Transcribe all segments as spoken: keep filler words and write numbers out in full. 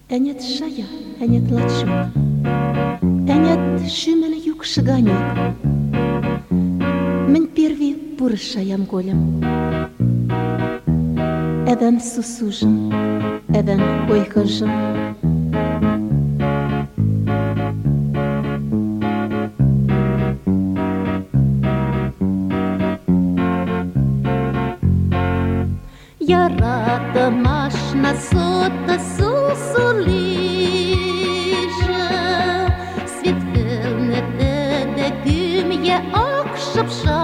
Энет шая, энет лачок, энет шумел юг шаганек. Мен первый пурыш шаям голем. Эден сусужым, эден ойхажым. Яратымаш на сота сусулижа, свет кылнеты де күмье акшапша.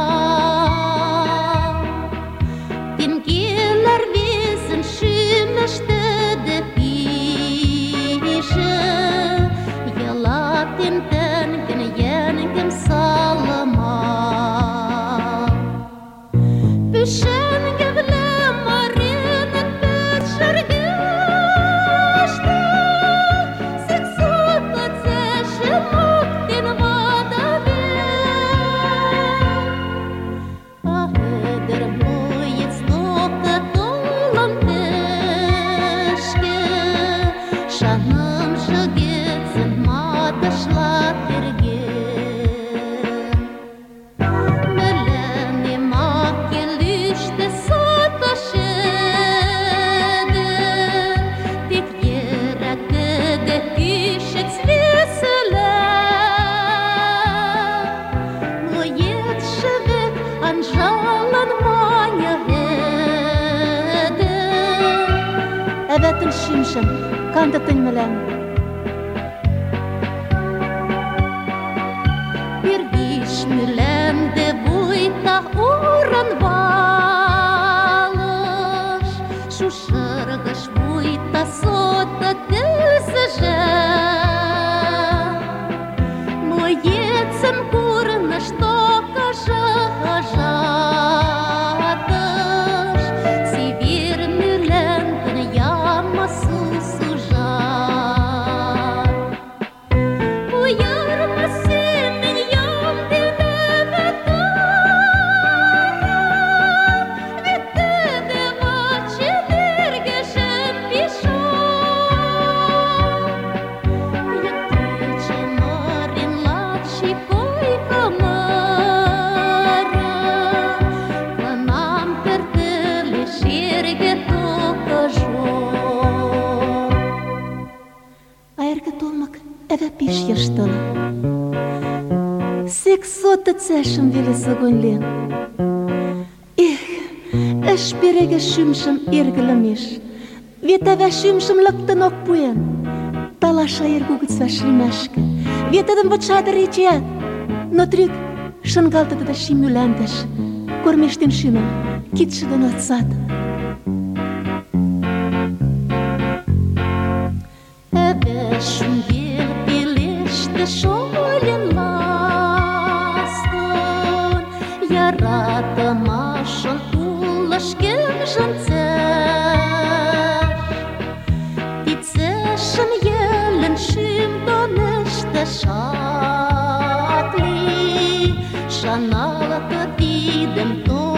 Тимкелер везін шүмішті де пиша, яла тимтен ген салыма. Пүшен гевле Эветин шимшим, кандатын мелен. Bir giş mülemde buyta uğran balış, şu şırgış buyta sotta tülsüje. Моецем курна, что кажатыш, север мülемден яма сусужа. Uyarma senin yan dilde betarım, bitti de vaçidir geçen pişan. Yettice marin laçi koy kamara, kanam tertili şirge tokajo. Aerge tolmak eve piş yaştalı. Сексота цешим вели загонлен. Эх, эш береге шумшым иргілімеш. Вет әвә шумшым лықтын окпуен. Талаша ергугыц вәшлімәшкі. Вет әдім вачадыр ече. Но трюк шынгалтыды да шимюләндіш. Көрмештен шумым, китшыдын отсады. Әвә шумгел білешті шолен ластын. Яратымашын улашкен жынцәш. Тицешін елін шым донышты шатли. Шаналаты дидім то